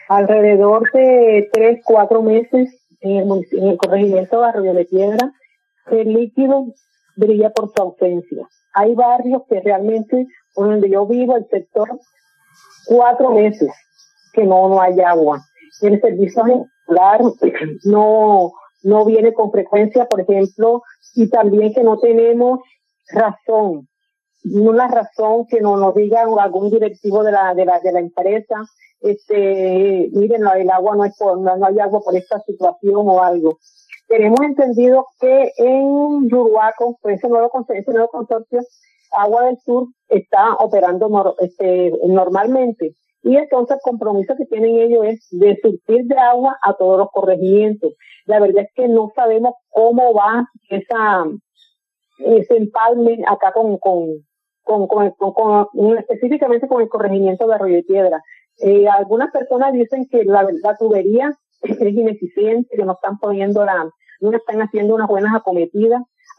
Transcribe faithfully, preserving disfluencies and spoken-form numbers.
Alrededor de tres, cuatro meses en el, en el corregimiento de Arroyo de Piedra, el líquido brilla por su ausencia. Hay barrios que realmente, donde yo vivo, el sector, cuatro meses que no, no hay agua. El servicio escolar no, no viene con frecuencia, por ejemplo, y también que no tenemos razón, una razón que no nos diga algún directivo de la, de la, de la empresa, este, miren, el agua no es por, no, no hay agua por esta situación o algo. Tenemos entendido que en Yuruaco, pues ese nuevo, ese nuevo consorcio, Agua del Sur, está operando nor, este, normalmente. Y entonces el compromiso que tienen ellos es de surtir de agua a todos los corregimientos. La verdad es que no sabemos cómo va esa, ese empalme acá con, con, con, con, con, con específicamente con el corregimiento de Arroyo de Piedra. Eh, algunas personas dicen que la, la tubería es ineficiente, que no están poniendo la, no están haciendo unas buenas acometidas.